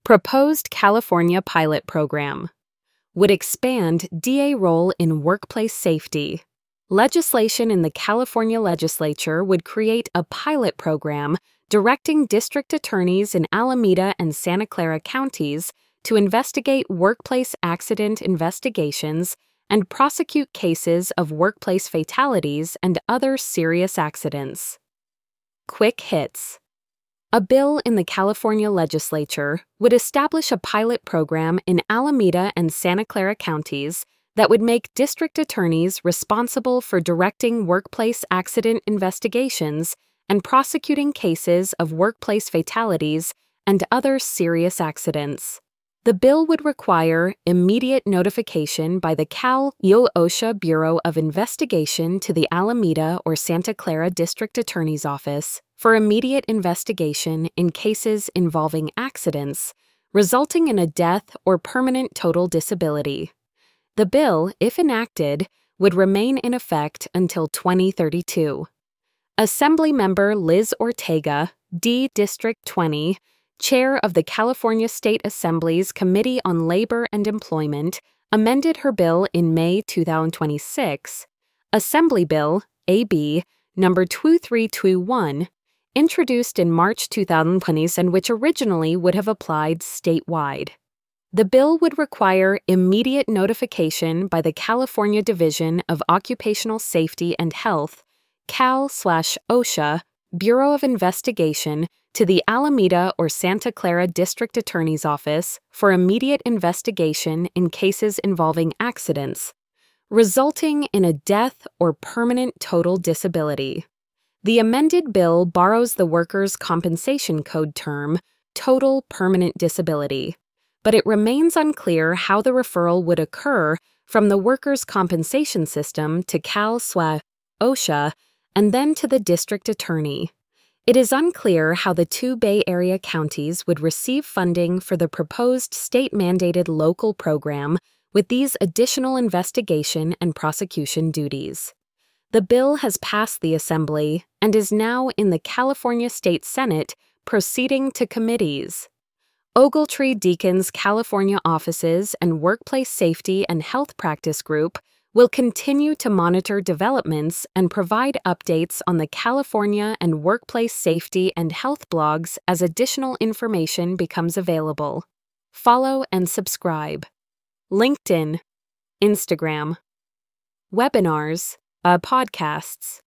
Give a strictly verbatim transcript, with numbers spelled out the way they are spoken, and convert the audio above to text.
Proposed California pilot program would expand D A role in workplace safety. Legislation in the California legislature would create a pilot program directing district attorneys in Alameda and Santa Clara counties to investigate workplace accident investigations and prosecute cases of workplace fatalities and other serious accidents. Quick hits. A bill in the California legislature would establish a pilot program in Alameda and Santa Clara counties that would make district attorneys responsible for directing workplace accident investigations and prosecuting cases of workplace fatalities and other serious accidents. The bill would require immediate notification by the Cal OSHA Bureau of Investigation to the Alameda or Santa Clara District Attorney's Office for immediate investigation in cases involving accidents resulting in a death or permanent total disability. The bill, if enacted, would remain in effect until twenty thirty-two. Assemblymember Liz Ortega, D. District twenty, Chair of the California State Assembly's Committee on Labor and Employment, amended her bill in May two thousand twenty-six, Assembly Bill A B number two three two one, introduced in March two thousand twenty and which originally would have applied statewide. The bill would require immediate notification by the California Division of Occupational Safety and Health, Cal/OSHA, Bureau of Investigation, to the Alameda or Santa Clara District Attorney's Office for immediate investigation in cases involving accidents, resulting in a death or permanent total disability. The amended bill borrows the Workers' Compensation Code term, total permanent disability, but it remains unclear how the referral would occur from the workers' compensation system to Cal/OSHA and then to the district attorney. It is unclear how the two Bay Area counties would receive funding for the proposed state-mandated local program with these additional investigation and prosecution duties. The bill has passed the Assembly and is now in the California State Senate proceeding to committees. Ogletree Deacon's California offices and Workplace Safety and Health Practice Group will continue to monitor developments and provide updates on the California and workplace safety and health blogs as additional information becomes available. Follow and subscribe. LinkedIn, Instagram, webinars, uh, podcasts.